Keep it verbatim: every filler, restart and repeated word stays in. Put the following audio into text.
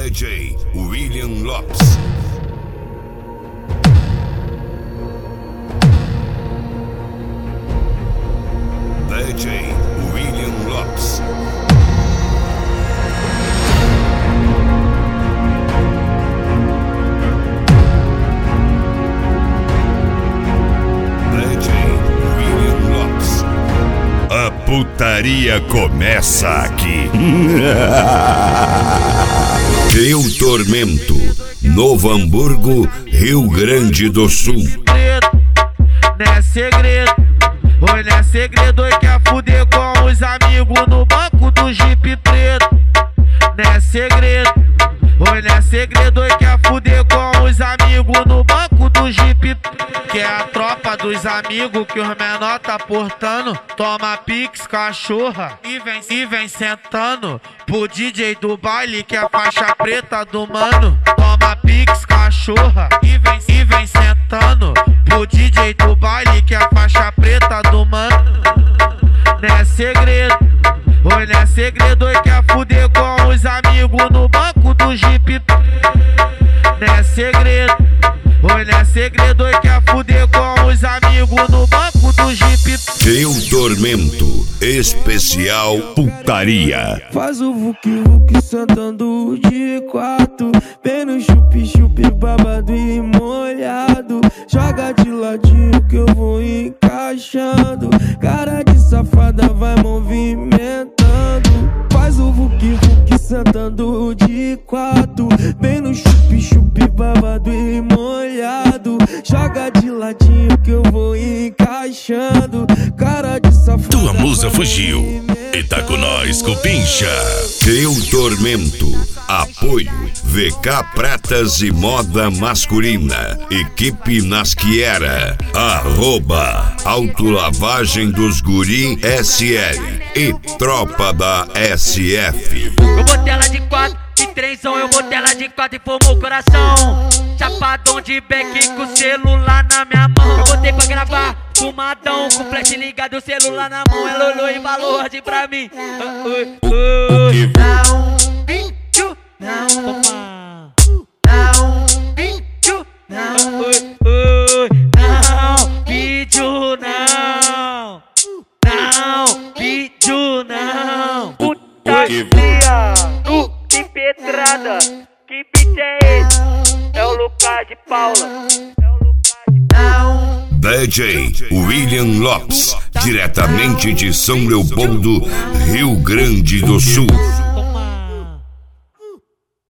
D J William Lopes. D J William Lopes. D J William Lopes. A putaria começa aqui. Eu Tormento, Novo Hamburgo, Rio Grande do Sul. Não é segredo, oi, não é segredo, oi, quer fuder com os amigos no banco do Jeep preto. Não é segredo, oi, não é segredo, oi, quer fuder com os amigos no banco do Jeep preto. Que é a tropa dos amigos que os menor tá portando. Toma pix, cachorra, e vem, e vem sentando pro D J do baile que é a faixa preta do mano. Toma pix, cachorra, e vem, e vem sentando pro D J do baile que é a faixa preta do mano. Não é segredo, oi, não é segredo, oi, quer fuder com os amigos no banco do Jeep. Não é segredo, oi, não é segredo, oi, quer fuder com os amigos no banco do Jeep. Eu Tormento, especial putaria. Faz o vuki vuki sentando de quatro, bem no chupi chupi babado e molhado. Joga de ladinho que eu vou encaixando, cara de safada vai movimentando. Faz o vuki vuki sentando de quatro, bem no chupi chupi babado e molhado. Joga de ladinho que eu vou encaixando, cara de safada. Tua musa fugiu e tá com nós, Cupincha. Eu Tormento, apoio V K Pratas e Moda Masculina, equipe Nasquiera, arroba Autolavagem dos Guri S L e Tropa da S F. Eu botei ela de quatro, de trêsão, eu botei ela de quatro e formou o coração. Chapadão de beck com celular na minha mão. Eu botei pra gravar, fumadão, com flash ligado, o celular na mão. Ela olhou e falou assim pra mim: uh, uh, uh. Não, bicho, não, opa. Não, bicho, não, uh, uh. Não, bicho, não. Não, bicho, não. Puta que pariu, que pedrada. Que beat é esse? É o Lucas de Paula. D J William Lopes, diretamente de São Leopoldo, Rio Grande do Sul.